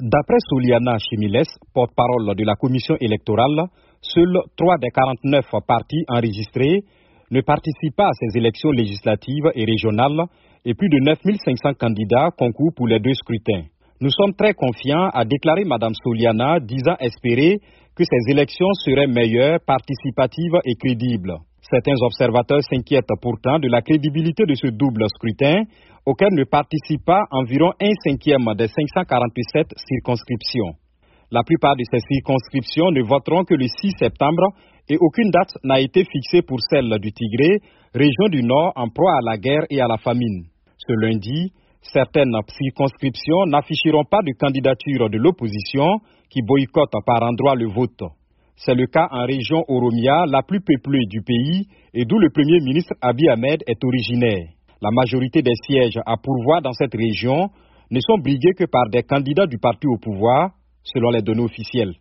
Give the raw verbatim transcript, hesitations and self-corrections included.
D'après Soliana Chemiles, porte-parole de la commission électorale, seuls trois des quarante-neuf partis enregistrés ne participent pas à ces élections législatives et régionales et plus de neuf mille cinq cents candidats concourent pour les deux scrutins. Nous sommes très confiants, a déclaré Mme Soliana, disant espérer que ces élections seraient meilleures, participatives et crédibles. Certains observateurs s'inquiètent pourtant de la crédibilité de ce double scrutin auquel ne participent pas environ un cinquième des cinq cent quarante-sept circonscriptions. La plupart de ces circonscriptions ne voteront que le six septembre et aucune date n'a été fixée pour celle du Tigré, région du Nord en proie à la guerre et à la famine. Ce lundi, certaines circonscriptions n'afficheront pas de candidature de l'opposition qui boycotte par endroits le vote. C'est le cas en région Oromia, la plus peuplée du pays et d'où le Premier ministre Abiy Ahmed est originaire. La majorité des sièges à pourvoir dans cette région ne sont brigués que par des candidats du parti au pouvoir, selon les données officielles.